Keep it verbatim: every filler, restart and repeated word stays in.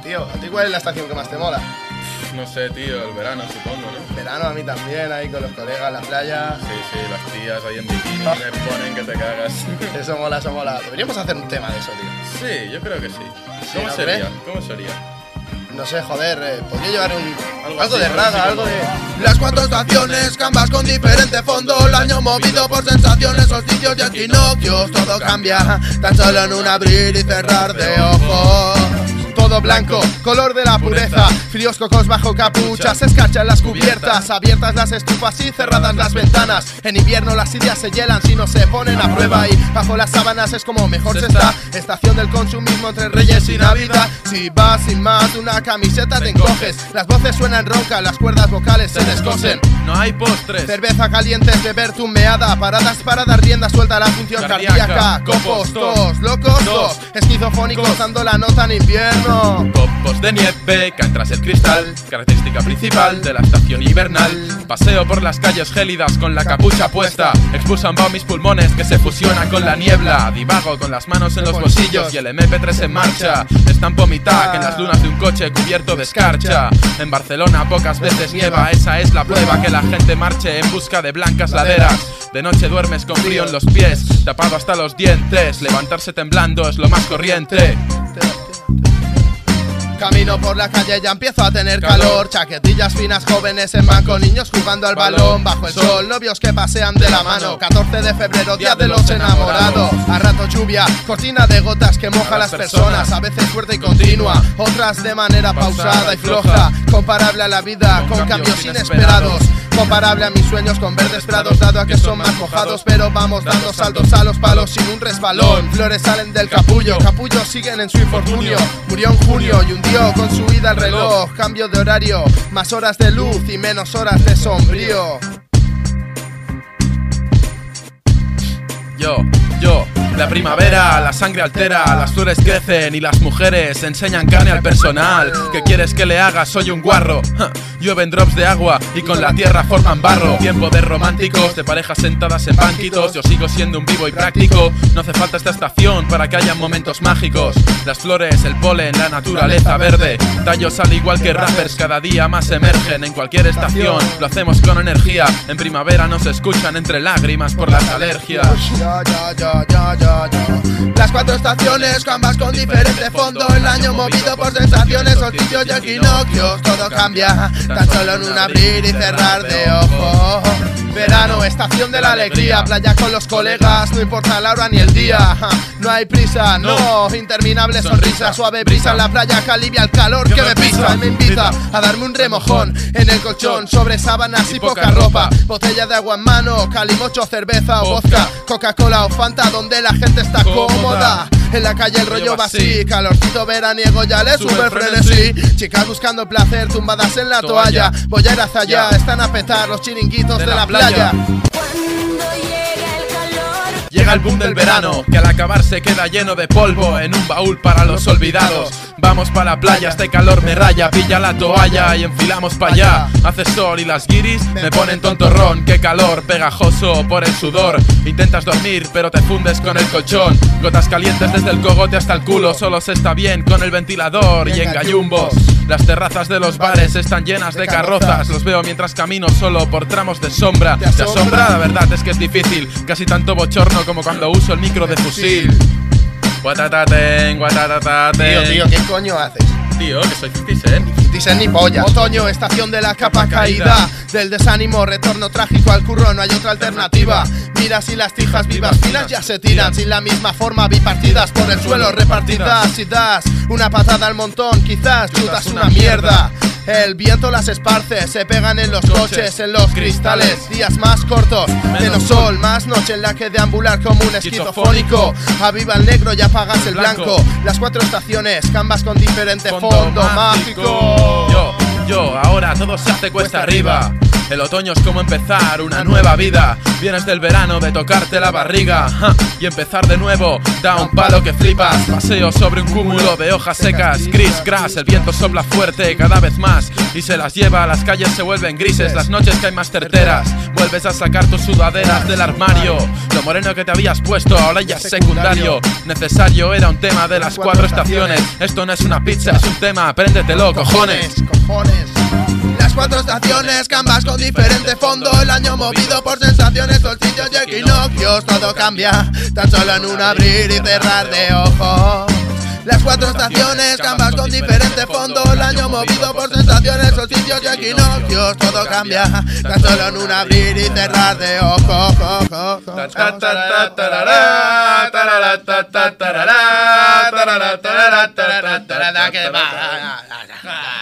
tío. ¿A ti cuál es la estación que más te mola? No sé, tío, el verano supongo, ¿no? Verano a mí también, ahí con los colegas, la playa. Sí, sí, las tías ahí en bikini me ponen que te cagas. Eso mola, eso mola. Deberíamos hacer un tema de eso, tío. Sí, yo creo que sí. Sí, ¿Cómo ¿no sería? crees? ¿Cómo sería? No sé, joder, eh, podría llevar un... Algo Algo así, de algo raga, así algo como- de... Las cuatro estaciones, gambas con diferente fondo. El año movido por sensaciones, solsticios y equinoccios. Todo cambia, tan solo en un abrir y cerrar de ojos. Todo blanco, color de la pureza. Fríos cocos bajo capuchas, se escarchan las cubiertas. Abiertas las estufas y cerradas las ventanas. En invierno las ideas se hielan si no se ponen a prueba. Y bajo las sábanas es como mejor se está. Estación del consumismo entre Reyes y Navidad. Si vas sin más, una camiseta te encoges. Las voces suenan roncas, las cuerdas vocales se descosen. No hay postres. Cerveza caliente es beber tu meada. Paradas para dar rienda suelta a la función Cardíaca. cardíaca. Copos, tos, locos, dos. Esquizofónicos dando la nota en invierno. Copos de nieve caen tras el cristal, característica principal de la estación invernal. Paseo por las calles gélidas con la capucha puesta. Expulsan vaho mis pulmones que se fusionan con la niebla. Divago con las manos en los bolsillos y el eme pe tres en marcha. Estampo mi tac en las lunas de un coche cubierto de escarcha. En Barcelona pocas veces nieva, esa es la prueba que la gente marche en busca de blancas laderas. De noche duermes con frío en los pies, tapado hasta los dientes. Levantarse temblando es lo más corriente. Camino por la calle, ya empiezo a tener calor. Chaquetillas finas, jóvenes en banco, niños jugando al balón bajo el sol, novios que pasean de la mano. catorce de febrero, día de los enamorados. A rato lluvia, cortina de gotas que moja a las personas. A veces fuerte y continua, otras de manera pausada y floja. Comparable a la vida, con cambios inesperados. Comparable a mis sueños con verdes prados, dado a que son más mojados. Pero vamos dando saltos a los palos sin un resbalón. Flores salen del capullo, capullos siguen en su infortunio. Murió en junio y hundió con su ida el reloj. Cambio de horario, más horas de luz y menos horas de sombrío. Yo, yo, la primavera, la sangre altera, las flores crecen y las mujeres enseñan carne al personal. ¿Qué quieres que le haga? Soy un guarro. Ja, llueven drops de agua y con la tierra forman barro. Tiempo de románticos, de parejas sentadas en banquitos. Yo sigo siendo un vivo y práctico. No hace falta esta estación para que haya momentos mágicos. Las flores, el polen, la naturaleza verde. Tallos al igual que rappers cada día más emergen. En cualquier estación lo hacemos con energía. En primavera nos escuchan entre lágrimas por las alergias. Ya, ya, ya, ya, ya, ya. Las cuatro estaciones, gambas con diferente fondo. El año movido por sensaciones, solsticios y equinoccios. Todo cambia, tan solo en un abrir y cerrar de ojos. Verano, estación de la alegría, playa con los colegas, no importa la hora ni el día. No hay prisa, no, interminable sonrisa, suave brisa en la playa que alivia el calor que me pisa y me invita a darme un remojón en el colchón sobre sábanas y poca ropa. Botella de agua en mano, calimocho, cerveza o vodka, Coca-Cola o Fanta, donde la gente está cómoda. En la calle el rollo va así, calorcito veraniego, ya le sube el frenesí. Chicas buscando placer, tumbadas en la toalla. Voy a ir hacia allá, están a petar los chiringuitos de la playa. Llega el boom del verano, que al acabar se queda lleno de polvo en un baúl para los olvidados. Vamos pa' la playa, este calor me raya, pilla la toalla y enfilamos pa' allá. Hace sol y las guiris me ponen tontorrón. Qué calor, pegajoso por el sudor. Intentas dormir pero te fundes con el colchón. Gotas calientes desde el cogote hasta el culo. Solo se está bien con el ventilador y en gallumbos. Las terrazas de los bares están llenas de carrozas. Los veo mientras camino solo por tramos de sombra. ¿Te asombra? La verdad es que es difícil, casi tanto bochorno como cuando uso el micro de fusil. Guatataten, guatataten. Tío, tío, ¿qué coño haces? Tío, que soy fifty cent. Dicen ni polla. Otoño, estación de la capa caída, del desánimo, retorno trágico al curro, no hay otra alternativa. Mira si las tijas vivas filas ya se tiran sin la misma forma, bipartidas por el suelo repartidas. Si das una patada al montón, quizás chutas una mierda. El viento las esparce, se pegan en los coches, en los cristales. Días más cortos, menos sol, más noche en la que deambular como un esquizofónico. Aviva el negro y apagas el blanco. Las cuatro estaciones, gambas con diferente fondo mágico. Yo, yo, ahora todo se hace cuesta arriba. El otoño es como empezar una nueva vida. Vienes del verano de tocarte la barriga, ja, y empezar de nuevo da un palo que flipas. Paseo sobre un cúmulo de hojas secas, gris, gras, el viento sopla fuerte cada vez más y se las lleva, las calles se vuelven grises, las noches caen más certeras. Vuelves a sacar tus sudaderas del armario, lo moreno que te habías puesto ahora ya es secundario. Necesario era un tema de las cuatro estaciones. Esto no es una pizza, es un tema, apréndetelo, cojones. Cojones. Las cuatro estaciones, canvas con diferente fondo. El año movido por sensaciones, solsticios y equinoccios. Todo cambia, tan solo en un abrir y cerrar de ojos. Las cuatro estaciones, canvas con diferente fondo. El año movido por sensaciones, solsticios y equinoccios. Todo cambia, tan solo en un abrir y cerrar de ojos. Que va.